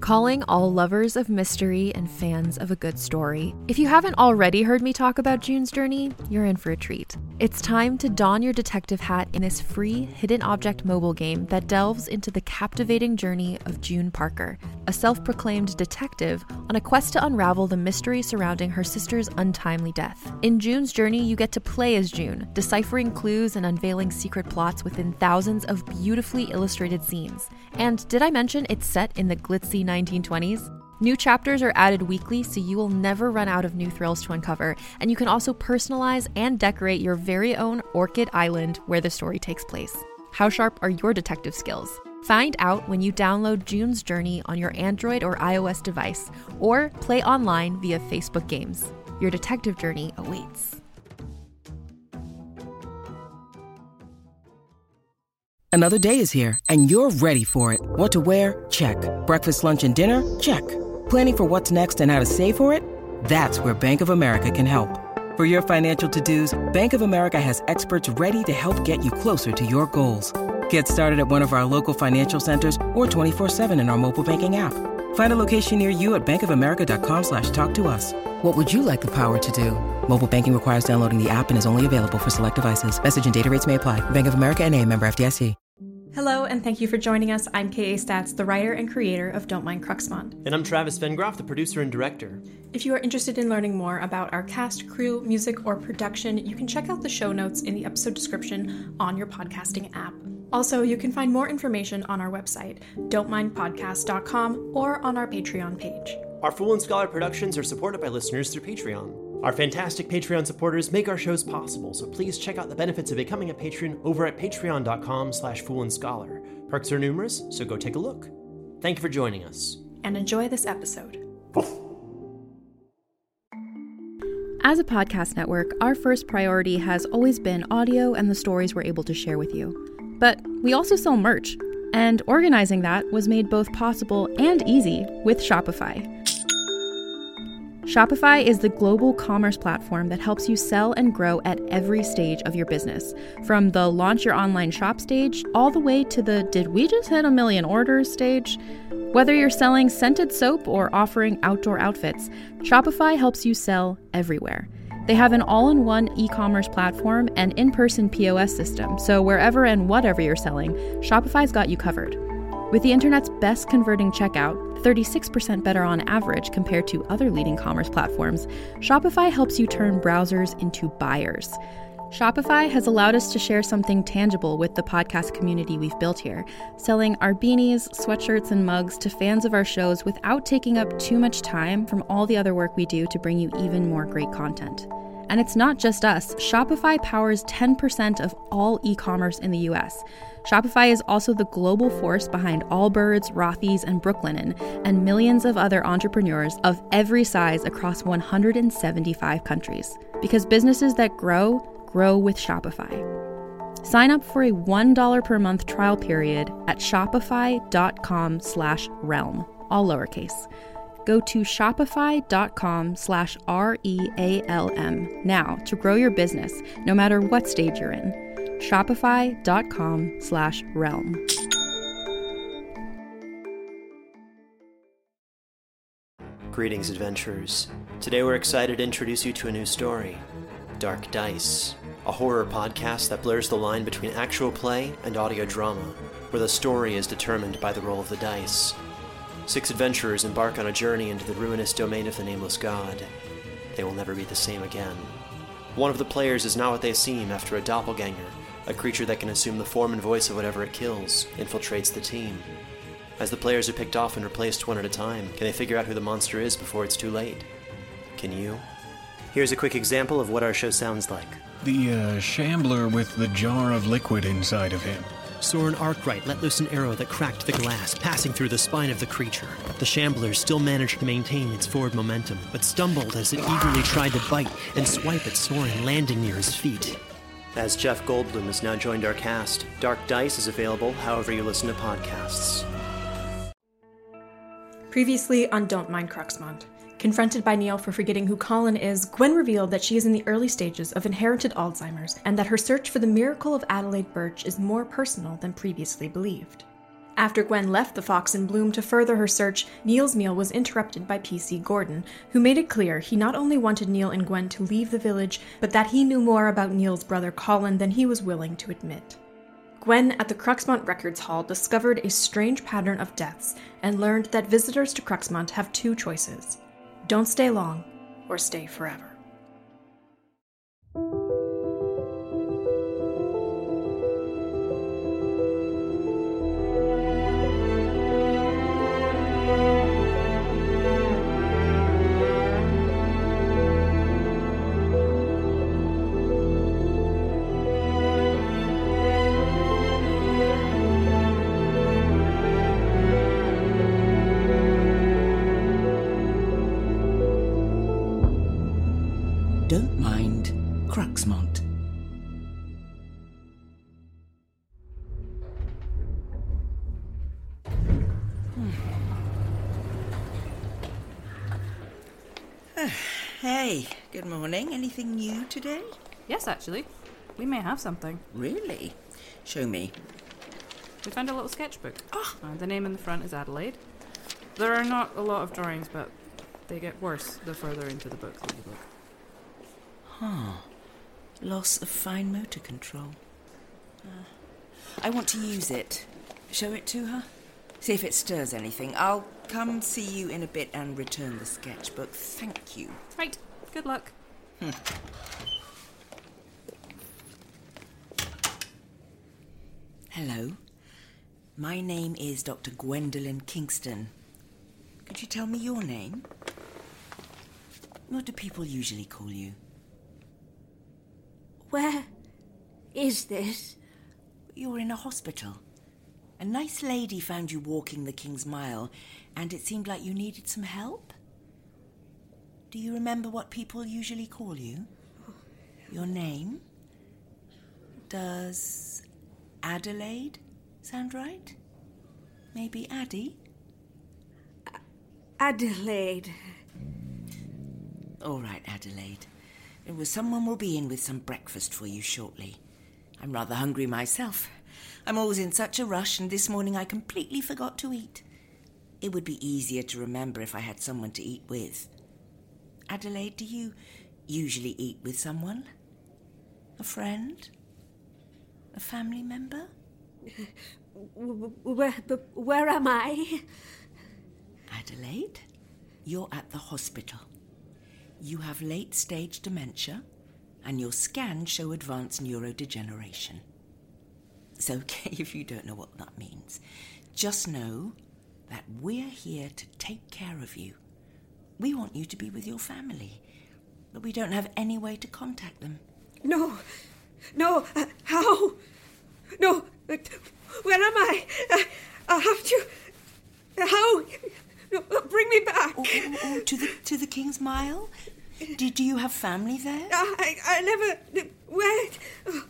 Calling all lovers of mystery and fans of a good story. If you haven't already heard me talk about June's Journey, you're in for a treat. It's time to don your detective hat in this free hidden object mobile game that delves into the captivating journey of June Parker, a self-proclaimed detective on a quest to unravel the mystery surrounding her sister's untimely death. In June's Journey, you get to play as June, deciphering clues and unveiling secret plots within thousands of beautifully illustrated scenes. And did I mention it's set in the glitzy 1920s? New chapters are added weekly, so you will never run out of new thrills to uncover, and you can also personalize and decorate your very own Orchid Island where the story takes place. How sharp are your detective skills? Find out when you download June's Journey on your Android or iOS device, or play online via Facebook Games. Your detective journey awaits. Another day is here, and you're ready for it. What to wear? Check. Breakfast, lunch, and dinner? Check. Planning for what's next and how to save for it? That's where Bank of America can help. For your financial to-dos, Bank of America has experts ready to help get you closer to your goals. Get started at one of our local financial centers or 24/7 in our mobile banking app. Find a location near you at bankofamerica.com/talktous. What would you like the power to do? Mobile banking requires downloading the app and is only available for select devices. Message and data rates may apply. Bank of America N.A., member FDIC. Hello, and thank you for joining us. I'm K.A. Statz, the writer and creator of Don't Mind Cruxmont. And I'm Travis Vengroff, the producer and director. If you are interested in learning more about our cast, crew, music, or production, you can check out the show notes in the episode description on your podcasting app. Also, you can find more information on our website, don'tmindpodcast.com, or on our Patreon page. Our Fool and Scholar productions are supported by listeners through Patreon. Our fantastic Patreon supporters make our shows possible, so please check out the benefits of becoming a patron over at patreon.com/foolandscholar. Perks are numerous, so go take a look. Thank you for joining us. And enjoy this episode. As a podcast network, our first priority has always been audio and the stories we're able to share with you. But we also sell merch, and organizing that was made both possible and easy with Shopify. Shopify is the global commerce platform that helps you sell and grow at every stage of your business, from the launch your online shop stage all the way to the did we just hit 1 million orders stage. Whether you're selling scented soap or offering outdoor outfits, Shopify helps you sell everywhere. They have an all-in-one e-commerce platform and in-person POS system, so wherever and whatever you're selling, Shopify's got you covered. With the internet's best converting checkout, 36% better on average compared to other leading commerce platforms, Shopify helps you turn browsers into buyers. Shopify has allowed us to share something tangible with the podcast community we've built here, selling our beanies, sweatshirts, and mugs to fans of our shows without taking up too much time from all the other work we do to bring you even more great content. And it's not just us. Shopify powers 10% of all e-commerce in the US. Shopify is also the global force behind Allbirds, Rothy's, and Brooklinen, and millions of other entrepreneurs of every size across 175 countries. Because businesses that grow with Shopify. Sign up for a $1 per month trial period at shopify.com/realm, all lowercase. Go to shopify.com/REALM now to grow your business, no matter what stage you're in. Shopify.com/realm. Greetings, adventurers. Today we're excited to introduce you to a new story, Dark Dice, a horror podcast that blurs the line between actual play and audio drama, where the story is determined by the roll of the dice. 6 adventurers embark on a journey into the ruinous domain of the Nameless God. They will never be the same again. One of the players is not what they seem after a doppelganger, a creature that can assume the form and voice of whatever it kills, infiltrates the team. As the players are picked off and replaced one at a time, can they figure out who the monster is before it's too late? Can you? Here's a quick example of what our show sounds like. The shambler with the jar of liquid inside of him. Soren Arkwright let loose an arrow that cracked the glass, passing through the spine of the creature. The shambler still managed to maintain its forward momentum, but stumbled as it eagerly tried to bite and swipe at Soren, landing near his feet. As Jeff Goldblum has now joined our cast, Dark Dice is available however you listen to podcasts. Previously on Don't Mind Cruxmont. Confronted by Neil for forgetting who Colin is, Gwen revealed that she is in the early stages of inherited Alzheimer's, and that her search for the miracle of Adelaide Birch is more personal than previously believed. After Gwen left the Fox and Bloom to further her search, Neil's meal was interrupted by P.C. Gordon, who made it clear he not only wanted Neil and Gwen to leave the village, but that he knew more about Neil's brother Colin than he was willing to admit. Gwen at the Cruxmont Records Hall discovered a strange pattern of deaths and learned that visitors to Cruxmont have two choices: don't stay long or stay forever. Don't mind Cruxmont. Hey, good morning. Anything new today? Yes, actually. We may have something. Really? Show me. We found a little sketchbook. Oh. The name in the front is Adelaide. There are not a lot of drawings, but they get worse the further into the book that you look. Loss of fine motor control. I want to use it. Show it to her. See if it stirs anything. I'll come see you in a bit and return the sketchbook. Thank you. Right. Good luck. Hello. My name is Dr. Gwendolyn Kingston. Could you tell me your name? What do people usually call you? Where is this? You're in a hospital. A nice lady found you walking the King's Mile, and it seemed like you needed some help. Do you remember what people usually call you? Your name? Does Adelaide sound right? Maybe Addie? Adelaide. All right, Adelaide. Someone will be in with some breakfast for you shortly. I'm rather hungry myself. I'm always in such a rush, and this morning I completely forgot to eat. It would be easier to remember if I had someone to eat with. Adelaide, do you usually eat with someone? A friend? A family member? Where am I? Adelaide, you're at the hospital. You have late-stage dementia, and your scans show advanced neurodegeneration. It's okay if you don't know what that means. Just know that we're here to take care of you. We want you to be with your family, but we don't have any way to contact them. No, how? No, where am I? I have to... How? No, bring me back. To the King's Mile? Do you have family there? I never... Wait. Oh.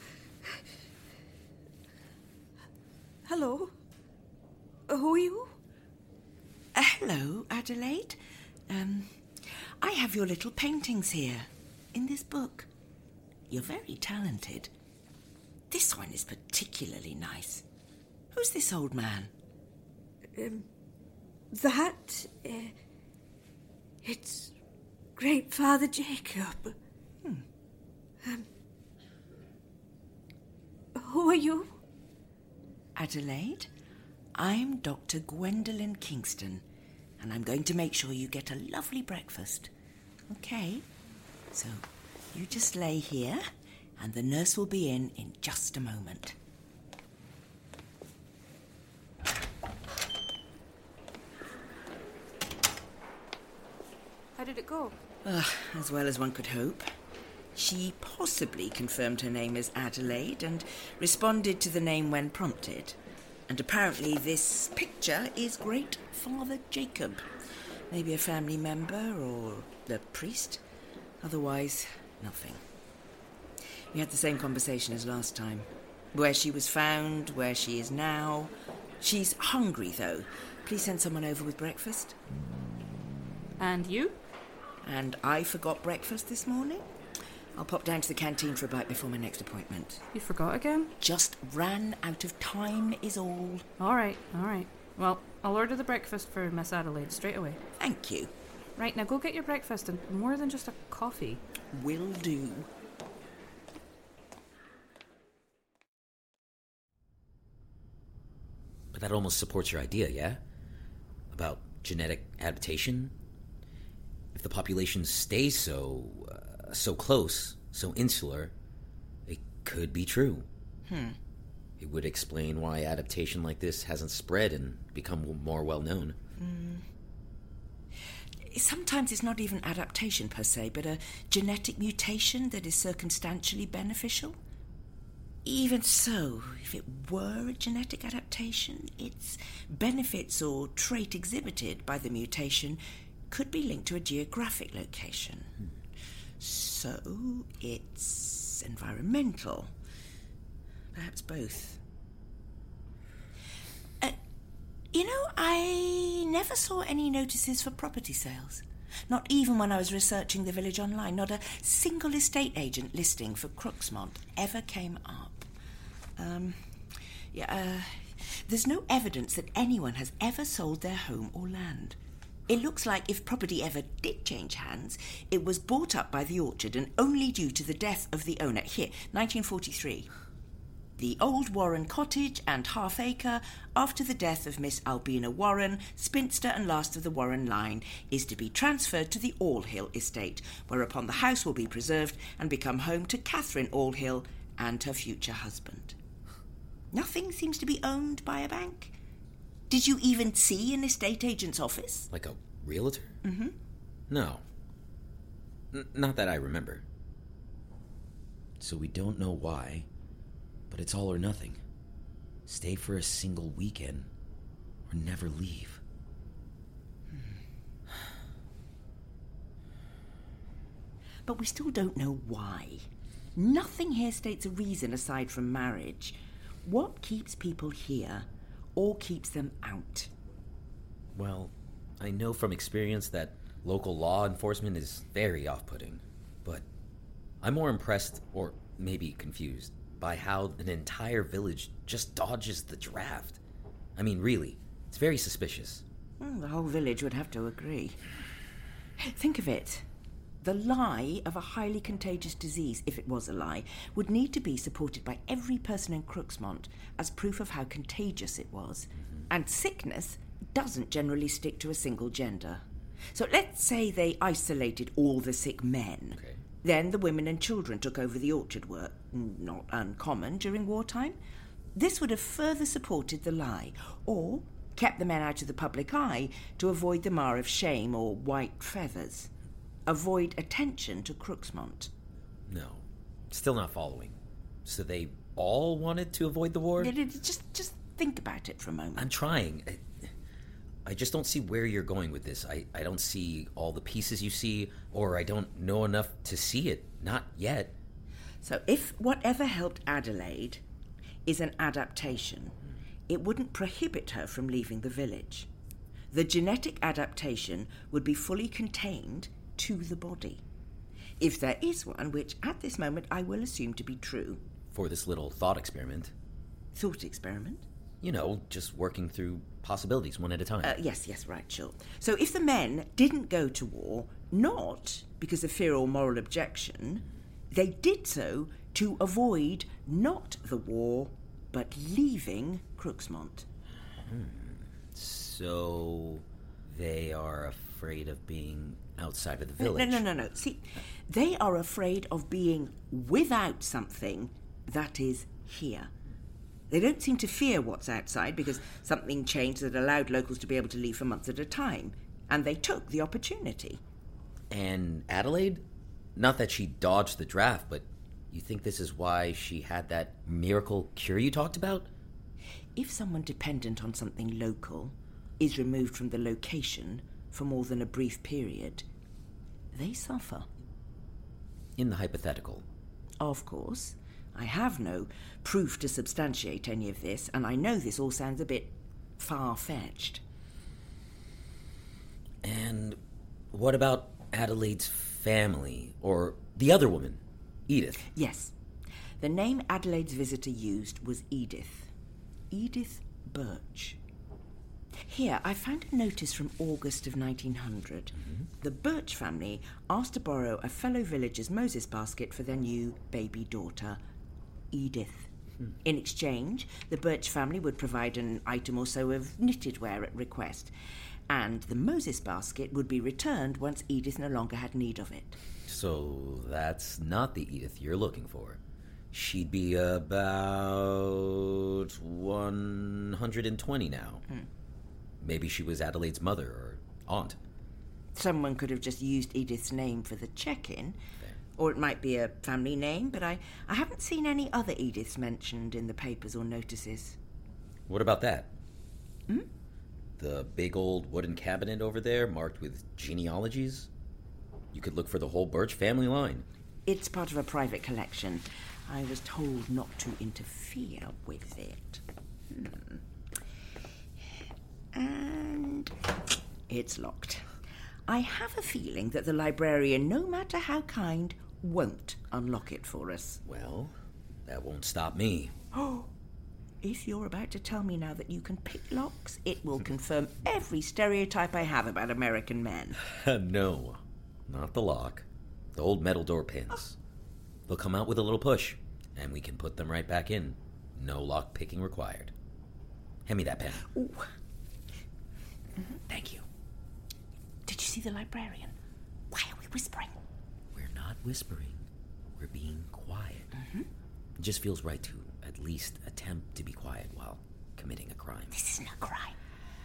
Hello? Who are you? Hello, Adelaide. I have your little paintings here, in this book. You're very talented. This one is particularly nice. Who's this old man? It's Great Father Jacob. Who are you? Adelaide, I'm Dr. Gwendolyn Kingston, and I'm going to make sure you get a lovely breakfast. Okay? So, you just lay here, and the nurse will be in just a moment. How did it go? As well as one could hope. She possibly confirmed her name as Adelaide and responded to the name when prompted. And apparently this picture is Great Father Jacob. Maybe a family member or the priest. Otherwise, nothing. We had the same conversation as last time. Where she was found, where she is now. She's hungry, though. Please send someone over with breakfast. And you? And I forgot breakfast this morning. I'll pop down to the canteen for a bite before my next appointment. You forgot again? Just ran out of time is all. All right. Well, I'll order the breakfast for Miss Adelaide straight away. Thank you. Right, now go get your breakfast and more than just a coffee. Will do. But that almost supports your idea, yeah? About genetic adaptation? If the population stays so close, so insular, it could be true. It would explain why adaptation like this hasn't spread and become more well-known. Sometimes it's not even adaptation per se, but a genetic mutation that is circumstantially beneficial. Even so, if it were a genetic adaptation, its benefits or trait exhibited by the mutation could be linked to a geographic location. So it's environmental. Perhaps both. I never saw any notices for property sales. Not even when I was researching the village online. Not a single estate agent listing for Crooksmont ever came up. There's no evidence that anyone has ever sold their home or land. It looks like if property ever did change hands, it was bought up by the orchard and only due to the death of the owner. Here, 1943. The old Warren cottage and half-acre, after the death of Miss Albina Warren, spinster and last of the Warren line, is to be transferred to the Allhill estate, whereupon the house will be preserved and become home to Catherine Allhill and her future husband. Nothing seems to be owned by a bank. Did you even see an estate agent's office? Like a realtor? Mm-hmm. No. Not that I remember. So we don't know why, but it's all or nothing. Stay for a single weekend or never leave. But we still don't know why. Nothing here states a reason aside from marriage. What keeps people here or keeps them out? Well, I know from experience that local law enforcement is very off-putting, but I'm more impressed, or maybe confused, by how an entire village just dodges the draft. I mean, really, it's very suspicious. The whole village would have to agree. Think of it. The lie of a highly contagious disease, if it was a lie, would need to be supported by every person in Crooksmont as proof of how contagious it was. And sickness doesn't generally stick to a single gender. So let's say they isolated all the sick men. Okay. Then the women and children took over the orchard work, not uncommon during wartime. This would have further supported the lie, or kept the men out of the public eye to avoid the mar of shame or white feathers. Avoid attention to Crooksmont. No, still not following. So they all wanted to avoid the war? Just think about it for a moment. I'm trying. I just don't see where you're going with this. I don't see all the pieces you see, or I don't know enough to see it. Not yet. So if whatever helped Adelaide is an adaptation, it wouldn't prohibit her from leaving the village. The genetic adaptation would be fully contained to the body. If there is one, which at this moment I will assume to be true. For this little thought experiment. Thought experiment? You know, just working through possibilities one at a time. Yes, right, sure. So if the men didn't go to war, not because of fear or moral objection, they did so to avoid not the war, but leaving Crooksmont. So they are afraid of being outside of the village? No. See, they are afraid of being without something that is here. They don't seem to fear what's outside because something changed that allowed locals to be able to leave for months at a time, and they took the opportunity. And Adelaide? Not that she dodged the draft, but you think this is why she had that miracle cure you talked about? If someone dependent on something local is removed from the location for more than a brief period, they suffer. In the hypothetical. Of course. I have no proof to substantiate any of this, and I know this all sounds a bit far-fetched. And what about Adelaide's family, or the other woman? Edith. Yes. The name Adelaide's visitor used was Edith. Edith Birch. Here, I found a notice from August of 1900. The Birch family asked to borrow a fellow villager's Moses basket for their new baby daughter, Edith. In exchange, the Birch family would provide an item or so of knitted wear at request, and the Moses basket would be returned once Edith no longer had need of it. So that's not the Edith you're looking for. She'd be about 120 now. Maybe she was Adelaide's mother or aunt. Someone could have just used Edith's name for the check-in, or it might be a family name, but I haven't seen any other Ediths mentioned in the papers or notices. What about that? The big old wooden cabinet over there marked with genealogies? You could look for the whole Birch family line. It's part of a private collection. I was told not to interfere with it. And it's locked. I have a feeling that the librarian, no matter how kind, won't unlock it for us. Well, that won't stop me. Oh, if you're about to tell me now that you can pick locks, it will confirm every stereotype I have about American men. No, not the lock. The old metal door pins. They'll come out with a little push, and we can put them right back in. No lock picking required. Hand me that pen. Ooh. Thank you. Did you see the librarian? Why are we whispering? We're not whispering. We're being quiet. It just feels right to at least attempt to be quiet while committing a crime. This isn't a crime.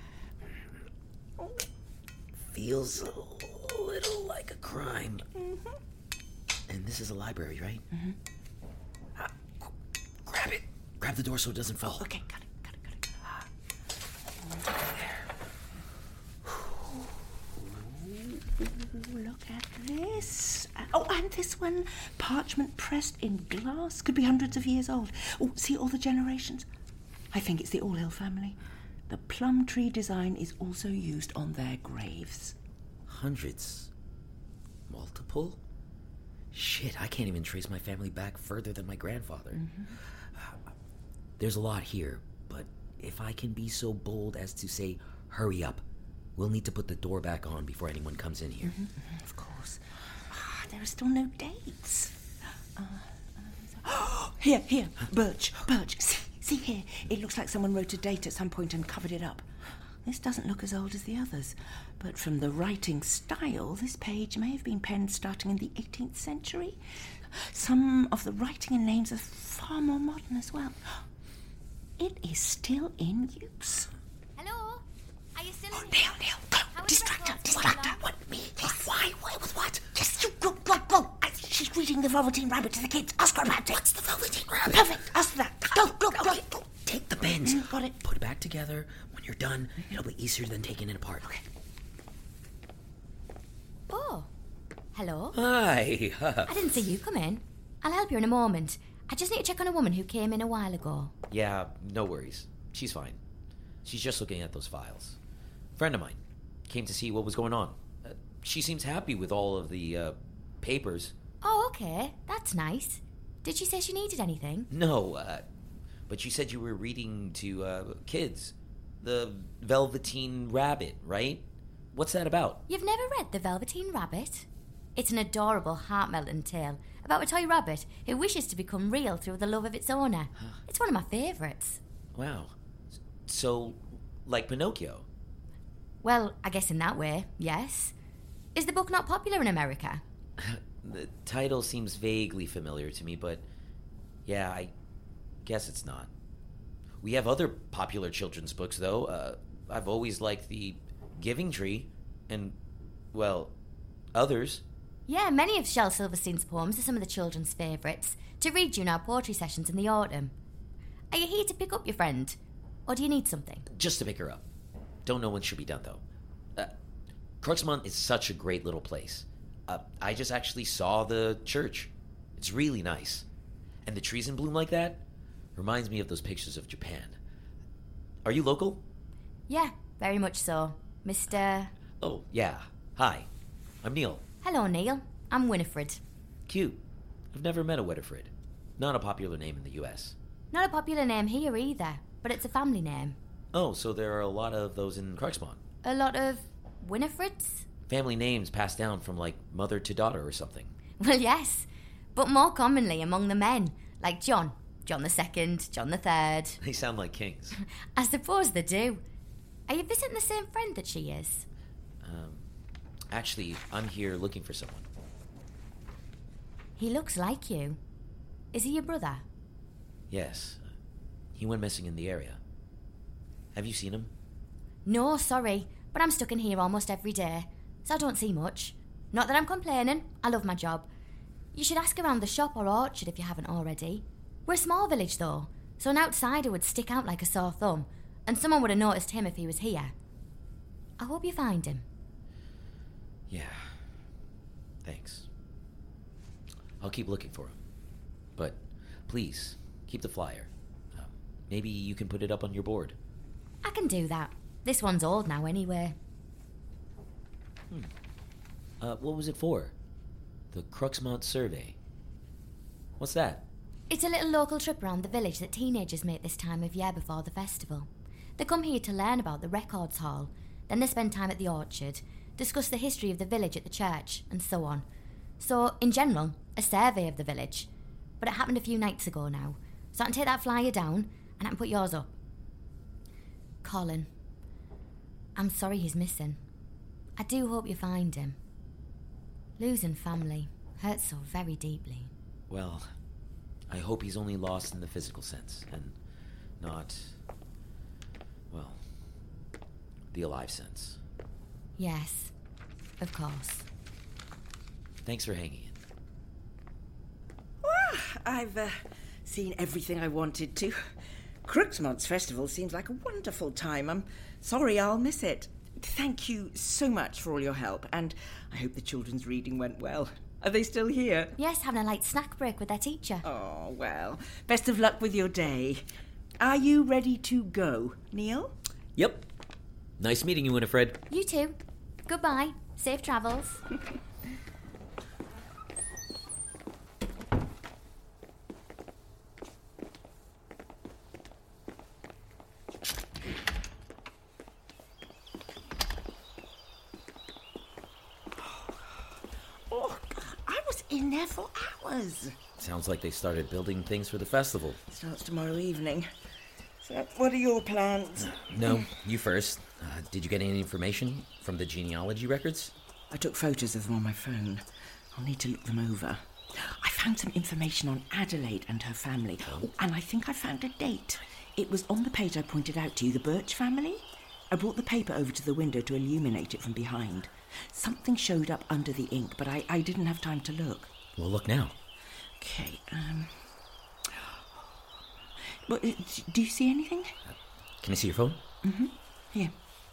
Feels a little like a crime. And this is a library, right? Grab it. Grab the door so it doesn't fall. Okay, got it. Look at this. Oh, and this one, parchment pressed in glass, could be hundreds of years old. Oh, see all the generations? I think it's the Allhill family. The plum tree design is also used on their graves. Hundreds? Multiple? Shit, I can't even trace my family back further than my grandfather. There's a lot here, but if I can be so bold as to say, hurry up, we'll need to put the door back on before anyone comes in here. Of course. There are still no dates. Here, Birch. See here. It looks like someone wrote a date at some point and covered it up. This doesn't look as old as the others, but from the writing style, this page may have been penned starting in the 18th century. Some of the writing and names are far more modern as well. It is still in use. Hello? Are you still in Neil, go! Distract her! What? Me? Why? With what? Just go! She's reading The Velveteen Rabbit to the kids. Ask her about it. What's The Velveteen Rabbit? Perfect. Ask her that. Go. Take the pens. Got it. Put it back together. When you're done, it'll be easier than taking it apart. Okay. Oh, hello. Hi. I didn't see you come in. I'll help you in a moment. I just need to check on a woman who came in a while ago. Yeah, no worries. She's fine. She's just looking at those files. Friend of mine came to see what was going on. She seems happy with all of the papers. Oh, okay. That's nice. Did she say she needed anything? No, but you said you were reading to kids. The Velveteen Rabbit, right? What's that about? You've never read The Velveteen Rabbit? It's an adorable, heart-melting tale about a toy rabbit who wishes to become real through the love of its owner. It's one of my favourites. Wow. So, like Pinocchio? Well, I guess in that way, yes. Is the book not popular in America? The title seems vaguely familiar to me, but yeah, I guess it's not. We have other popular children's books, though. I've always liked The Giving Tree, and, well, others. Yeah, many of Shel Silverstein's poems are some of the children's favourites, to read during our poetry sessions in the autumn. Are you here to pick up your friend, or do you need something? Just to pick her up. Don't know when she'll be done, though. Crooksmont is such a great little place. I just actually saw the church. It's really nice. And the trees in bloom like that reminds me of those pictures of Japan. Are you local? Yeah, very much so. Mr... Oh, yeah. Hi. I'm Neil. Hello, Neil. I'm Winifred. Cute. I've never met a Winifred. Not a popular name in the U.S. Not a popular name here either, but it's a family name. Oh, so there are a lot of those in Cruxmont. A lot of Winifreds? Family names passed down from, like, mother to daughter or something. Well, yes, but more commonly among the men, like John II, John III. They sound like kings. I suppose they do. Are you visiting the same friend that she is? Actually, I'm here looking for someone. He looks like you. Is he your brother? Yes. He went missing in the area. Have you seen him? No, sorry, but I'm stuck in here almost every day, so I don't see much. Not that I'm complaining, I love my job. You should ask around the shop or orchard if you haven't already. We're a small village though, so an outsider would stick out like a sore thumb, and someone would have noticed him if he was here. I hope you find him. Yeah. Thanks. I'll keep looking for him. But please, keep the flyer. Maybe you can put it up on your board. I can do that. This one's old now anyway. What was it for? The Cruxmont Survey. What's that? It's a little local trip around the village that teenagers make this time of year before the festival. They come here to learn about the records hall, then they spend time at the orchard, discuss the history of the village at the church, and so on. So, in general, a survey of the village. But it happened a few nights ago now, so I can take that flyer down and I can put yours up. Colin, I'm sorry he's missing. I do hope you find him. Losing family hurts so very deeply. Well, I hope he's only lost in the physical sense, and not, well, the alive sense. Yes, of course. Thanks for hanging in. Well, I've seen everything I wanted to. Cruxmont's festival seems like a wonderful time. I'm sorry I'll miss it. Thank you so much for all your help, and I hope the children's reading went well. Are they still here? Yes, having a light snack break with their teacher. Oh, well, best of luck with your day. Are you ready to go, Neil? Yep. Nice meeting you, Winifred. You too. Goodbye. Safe travels. In there for hours. Sounds like they started building things for the festival. Starts tomorrow evening. So, what are your plans? No, you first. Did you get any information from the genealogy records? I took photos of them on my phone. I'll need to look them over. I found some information on Adelaide and her family. Oh, and I think I found a date. It was on the page I pointed out to you, the Birch family. I brought the paper over to the window to illuminate it from behind. Something showed up under the ink, but I didn't have time to look. Well, look now. Okay, well, do you see anything? Can I see your phone? Mm-hmm. Here.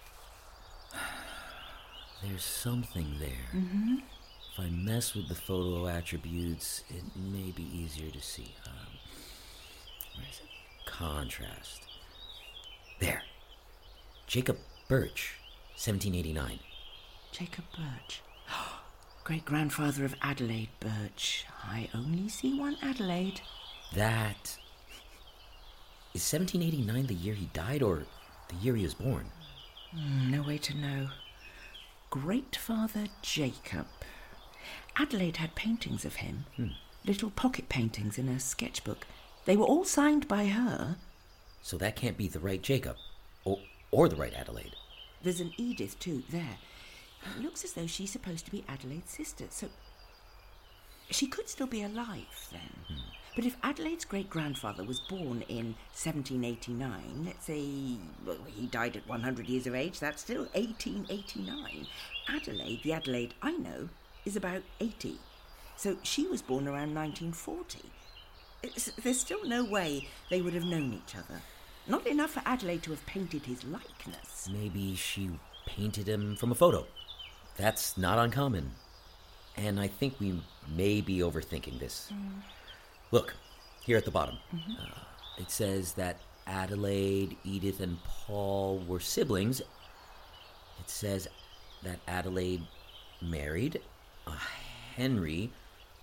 There's something there. Mm-hmm. If I mess with the photo attributes, it may be easier to see. Where is it? Contrast. There. Jacob Birch, 1789. Jacob Birch. Great-grandfather of Adelaide Birch. I only see one Adelaide. That... Is 1789 the year he died, or the year he was born? No way to know. Great-father Jacob. Adelaide had paintings of him. Little pocket paintings in a sketchbook. They were all signed by her. So that can't be the right Jacob. Or the right Adelaide. There's an Edith, too, there. It looks as though she's supposed to be Adelaide's sister, so she could still be alive then. But if Adelaide's great-grandfather was born in 1789, let's say, well, he died at 100 years of age, that's still 1889. Adelaide, the Adelaide I know, is about 80. So she was born around 1940. There's still no way they would have known each other. Not enough for Adelaide to have painted his likeness. Maybe she painted him from a photo. That's not uncommon. And I think we may be overthinking this. Look, here at the bottom. It says that Adelaide, Edith, and Paul were siblings. It says that Adelaide married Henry,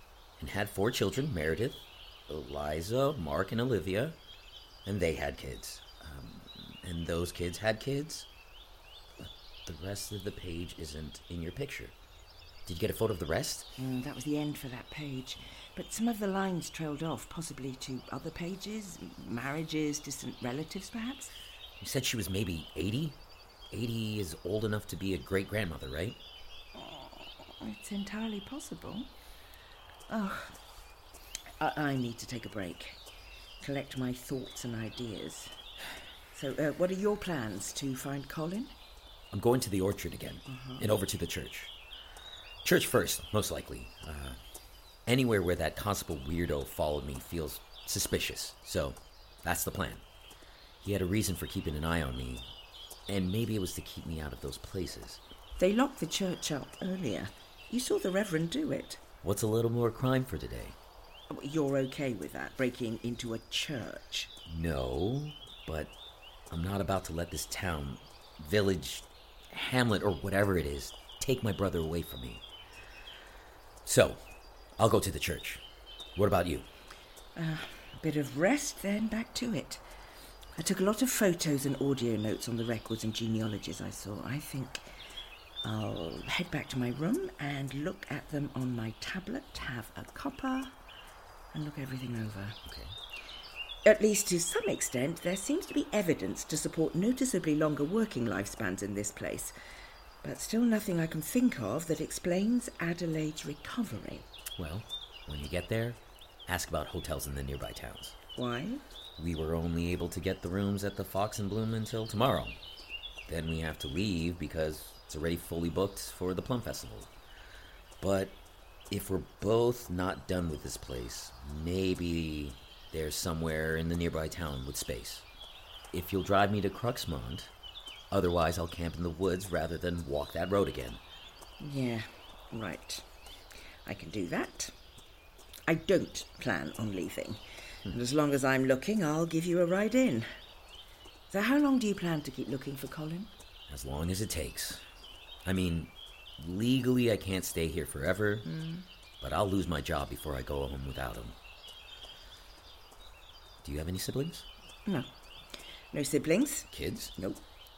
and had 4 children, Meredith, Eliza, Mark, and Olivia, and they had kids. And those kids had kids. But the rest of the page isn't in your picture. Did you get a photo of the rest? That was the end for that page. But some of the lines trailed off, possibly to other pages, marriages, distant relatives, perhaps? You said she was maybe 80? 80 is old enough to be a great-grandmother, right? It's entirely possible. Oh, I need to take a break. Collect my thoughts and ideas. So, what are your plans to find Colin? I'm going to the orchard again, and over to the church. Church first, most likely. Anywhere where that constable weirdo followed me feels suspicious, so that's the plan. He had a reason for keeping an eye on me, and maybe it was to keep me out of those places. They locked the church up earlier. You saw the Reverend do it. What's a little more crime for today? You're okay with that, breaking into a church? No, but I'm not about to let this town, village, hamlet, or whatever it is, take my brother away from me. So, I'll go to the church. What about you? A bit of rest, then back to it. I took a lot of photos and audio notes on the records and genealogies I saw. I think I'll head back to my room and look at them on my tablet, have a cuppa, and look everything over. Okay. At least to some extent, there seems to be evidence to support noticeably longer working lifespans in this place. But still nothing I can think of that explains Adelaide's recovery. Well, when you get there, ask about hotels in the nearby towns. Why? We were only able to get the rooms at the Fox and Bloom until tomorrow. Then we have to leave because it's already fully booked for the Plum Festival. But if we're both not done with this place, maybe there's somewhere in the nearby town with space. If you'll drive me to Cruxmont, otherwise I'll camp in the woods rather than walk that road again. Yeah, right. I can do that. I don't plan on leaving. And as long as I'm looking, I'll give you a ride in. So how long do you plan to keep looking for Colin? As long as it takes. I mean, legally I can't stay here forever, but I'll lose my job before I go home without him. Do you have any siblings? No. No siblings? Kids? Nope.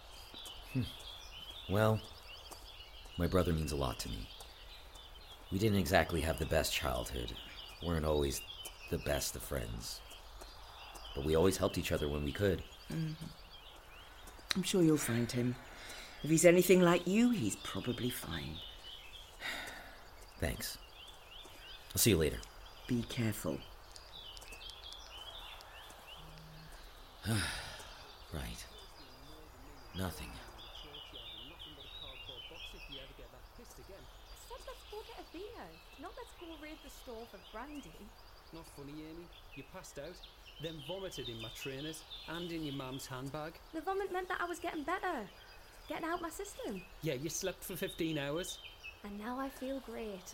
Well, my brother means a lot to me. We didn't exactly have the best childhood. Weren't always the best of friends. But we always helped each other when we could. I'm sure you'll find him. If he's anything like you, he's probably fine. Thanks. I'll see you later. Be careful. Right. Nothing. Let's go get a beer. Not let's go raid the store for brandy. Not funny, Amy. You passed out, then vomited in my trainers and in your mum's handbag. The vomit meant that I was getting better. Getting out my system. Yeah, you slept for 15 hours. And now I feel great.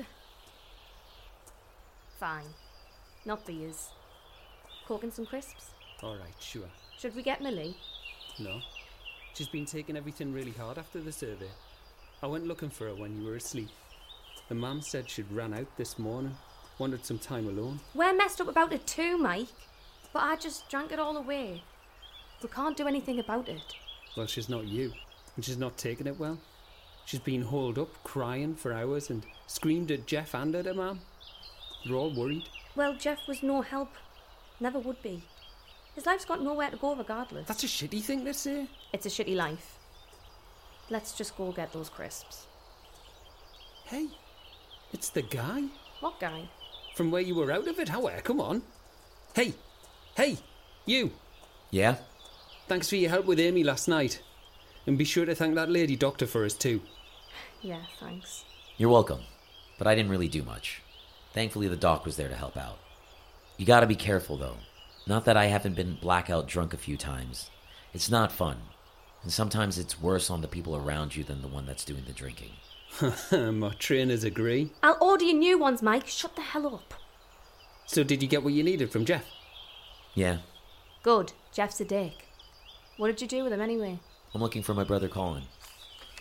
Fine. Not beers. Coke and some crisps? Alright, sure. Should we get Millie? No. She's been taking everything really hard after the survey. I went looking for her when you were asleep. The mum said she'd ran out this morning. Wanted some time alone. We're messed up about it too, Mike. But I just drank it all away. We can't do anything about it. Well, she's not you. And she's not taking it well. She's been holed up, crying for hours and screamed at Jeff and at her mum. They're all worried. Well, Jeff was no help. Never would be. His life's got nowhere to go regardless. That's a shitty thing to say. It's a shitty life. Let's just go get those crisps. Hey, it's the guy. What guy? From where you were out of it, however, come on. Hey, you. Yeah? Thanks for your help with Amy last night. And be sure to thank that lady doctor for us too. Yeah, thanks. You're welcome. But I didn't really do much. Thankfully, the doc was there to help out. You gotta be careful, though. Not that I haven't been blackout drunk a few times. It's not fun. And sometimes it's worse on the people around you than the one that's doing the drinking. My trainers agree. I'll order you new ones, Mike. Shut the hell up. So did you get what you needed from Jeff? Yeah. Good. Jeff's a dick. What did you do with him anyway? I'm looking for my brother Colin.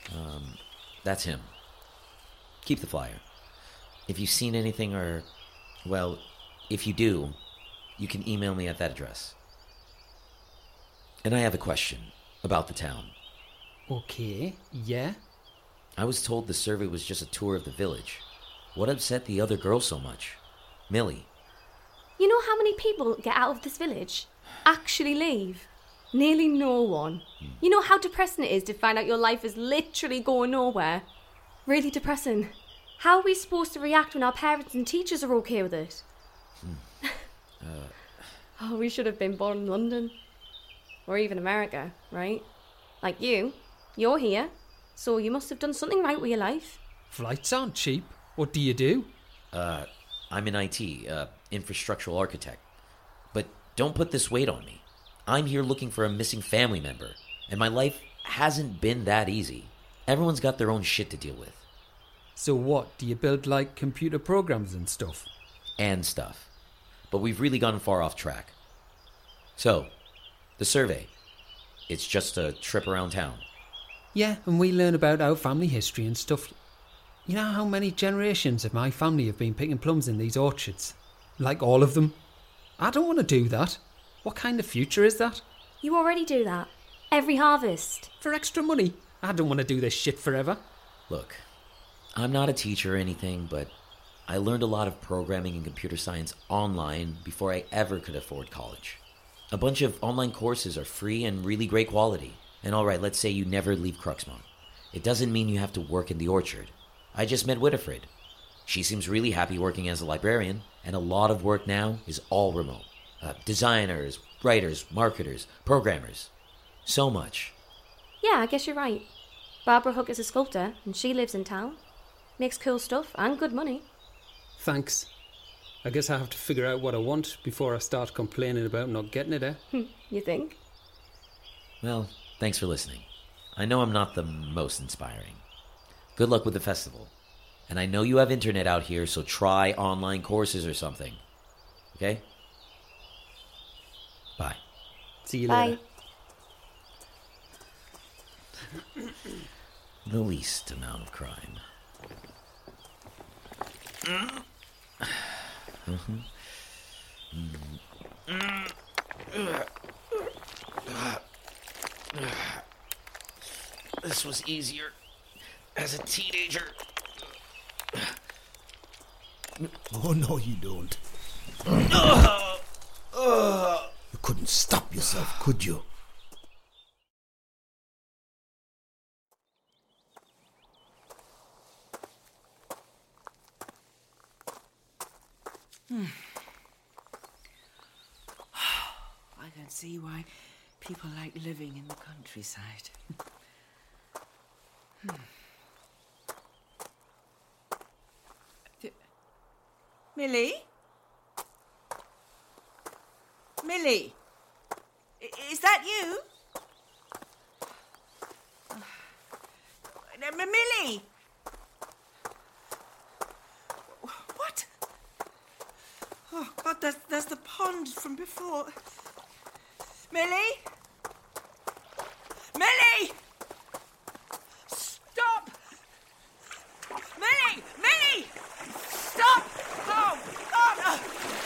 That's him. Keep the flyer. If you've seen anything or Well, if you do, you can email me at that address. And I have a question about the town. Okay, yeah? I was told the survey was just a tour of the village. What upset the other girl so much? Millie. You know how many people get out of this village? Actually leave? Nearly no one. You know how depressing it is to find out your life is literally going nowhere? Really depressing. How are we supposed to react when our parents and teachers are okay with it? Oh, we should have been born in London. Or even America, right? Like you're here, so you must have done something right with your life. Flights aren't cheap. What do you do? I'm in IT, infrastructural architect. But don't put this weight on me. I'm here looking for a missing family member, and my life hasn't been that easy. Everyone's got their own shit to deal with. So what, do you build like computer programs and stuff? And stuff. But we've really gone far off track. So, the survey. It's just a trip around town. Yeah, and we learn about our family history and stuff. You know how many generations of my family have been picking plums in these orchards? Like all of them. I don't want to do that. What kind of future is that? You already do that. Every harvest. For extra money. I don't want to do this shit forever. Look, I'm not a teacher or anything, but I learned a lot of programming and computer science online before I ever could afford college. A bunch of online courses are free and really great quality. And alright, let's say you never leave Cruxmont. It doesn't mean you have to work in the orchard. I just met Winifred. She seems really happy working as a librarian, and a lot of work now is all remote. Designers, writers, marketers, programmers. So much. Yeah, I guess you're right. Barbara Hook is a sculptor, and she lives in town. Makes cool stuff and good money. Thanks. I guess I have to figure out what I want before I start complaining about not getting it, eh? You think? Well, thanks for listening. I know I'm not the most inspiring. Good luck with the festival. And I know you have internet out here, so try online courses or something. Okay? Bye. See you Bye. later. The least amount of crime. This was easier as a teenager. Oh, no, you don't. You couldn't stop yourself, could you? I can see why people like living in the countryside. Millie? Millie? Is that you? Millie? What? Oh, God, there's the pond from before. Millie? Millie! Stop! Millie! Millie! Stop! Oh! Oh!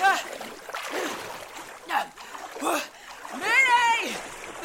No! Millie!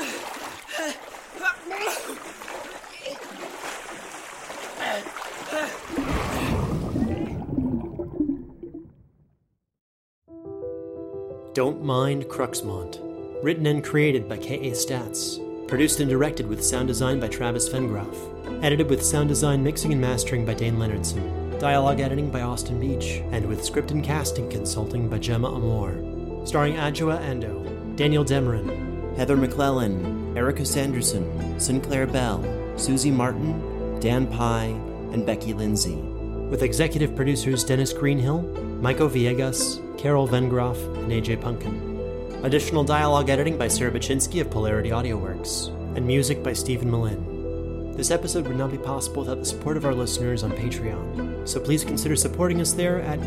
Don't Mind Cruxmont. Written and created by K.A. Statz. Produced and directed with sound design by Travis Vengroff. Edited with sound design, mixing, and mastering by Dane Leonardson. Dialogue editing by Austin Beach. And with script and casting consulting by Gemma Amor. Starring Adjoa Ando, Daniel Demerin, Heather McClellan, Erica Sanderson, Sinclair Bell, Susie Martin, Dan Pye, and Becky Lindsay. With executive producers Dennis Greenhill, Maiko Villegas, Carol Vengroff, and AJ Punkin. Additional dialogue editing by Sarah Baczynski of Polarity Audio Works, and music by Stephen Malin. This episode would not be possible without the support of our listeners on Patreon, so please consider supporting us there at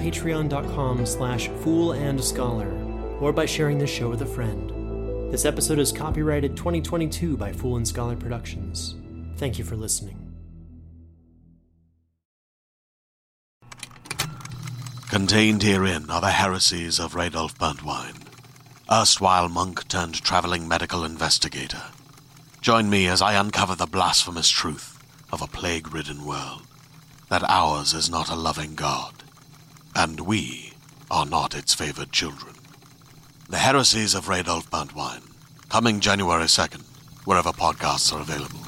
patreon.com/foolandscholar, or by sharing this show with a friend. This episode is copyrighted 2022 by Fool and Scholar Productions. Thank you for listening. Contained herein are the heresies of Radolf Burntwine, erstwhile monk turned traveling medical investigator. Join me as I uncover the blasphemous truth of a plague-ridden world, that ours is not a loving God, and we are not its favored children. The heresies of Radolf Burntwine, coming January 2nd, wherever podcasts are available.